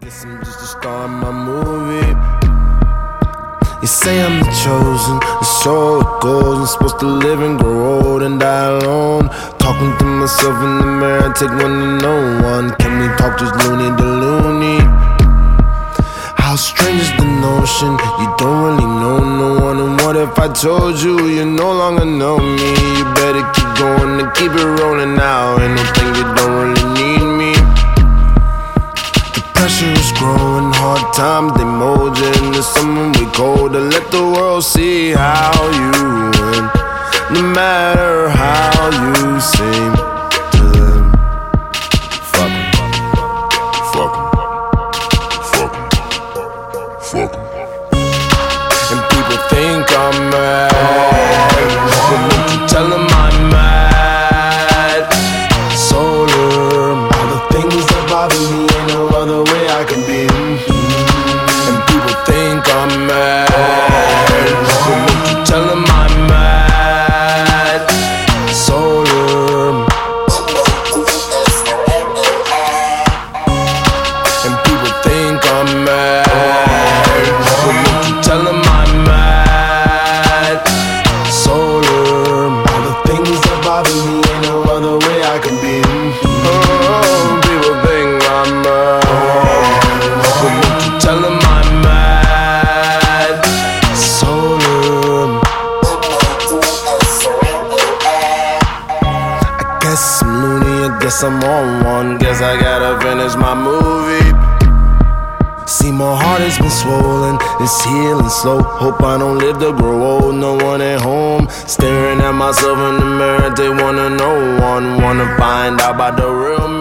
Guess I'm just a star in my movie. You say I'm the chosen, it's so it goes. I'm supposed to live and grow old and die alone. Talking to myself in the mirror, take one to no one. Can we talk just loony to loony? How strange is the notion, you don't really know no one. And what if I told you, you no longer know me? You better keep going and keep it rolling now. Ain't no thing you don't really need me. The pressure is growing, hard times they mold you into someone we cold. To let the world see how you win, no matter how you seem to them. Fuck 'em, fuck 'em, fuck 'em, fuck 'em. And people think I'm mad, but don't you tell them I'm mad. Solar, all the things that bother me, ain't no other way I can be. And people think I'm mad, but don't you tell them I'm mad. Solar. And people think I'm mad, but don't you tell them I'm mad. Solar. All the things that bother me, ain't no other way I can be. Oh, people think I'm mad, but don't you tell them I'm mad. Solar. I guess I'm loony, I guess I'm on one. Guess I gotta finish my movie. See, my heart has been swollen, it's healing slow. Hope I don't live to grow old, no one at home. Staring at myself in the mirror, they wanna know one. Wanna find out about the real me.